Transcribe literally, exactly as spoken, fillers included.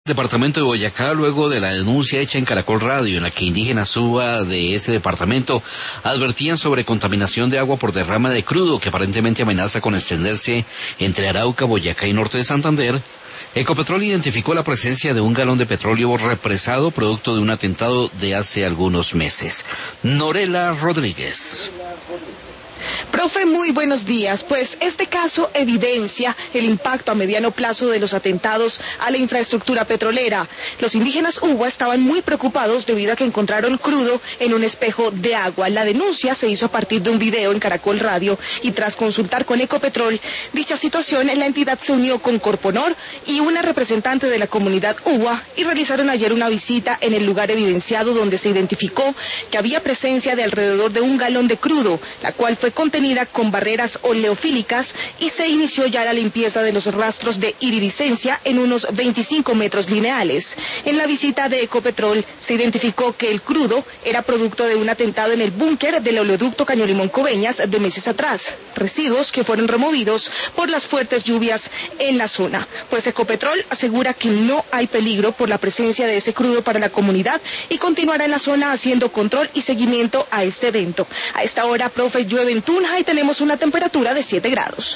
Departamento de Boyacá, luego de la denuncia hecha en Caracol Radio, en la que indígenas UBA de ese departamento advertían sobre contaminación de agua por derrama de crudo que aparentemente amenaza con extenderse entre Arauca, Boyacá y norte de Santander. Ecopetrol identificó la presencia de un galón de petróleo represado producto de un atentado de hace algunos meses. Norela Rodríguez. Profe, muy buenos días. Pues este caso evidencia el impacto a mediano plazo de los atentados a la infraestructura petrolera. Los indígenas UBA estaban muy preocupados debido a que encontraron crudo en un espejo de agua. La denuncia se hizo a partir de un video en Caracol Radio y tras consultar con Ecopetrol dicha situación, la entidad se unió con Corponor y una representante de la comunidad UBA y realizaron ayer una visita en el lugar evidenciado donde se identificó que había presencia de alrededor de un galón de crudo, la cual fue contenida con barreras oleofílicas y se inició ya la limpieza de los rastros de iridiscencia en unos veinticinco metros lineales. En la visita de Ecopetrol se identificó que el crudo era producto de un atentado en el búnker del oleoducto Caño-Limón-Coveñas de meses atrás, residuos que fueron removidos por las fuertes lluvias en la zona. Pues Ecopetrol asegura que no hay peligro por la presencia de ese crudo para la comunidad y continuará en la zona haciendo control y seguimiento a este evento. A esta hora, profe, llueve en Tunja y tenemos una temperatura de siete grados.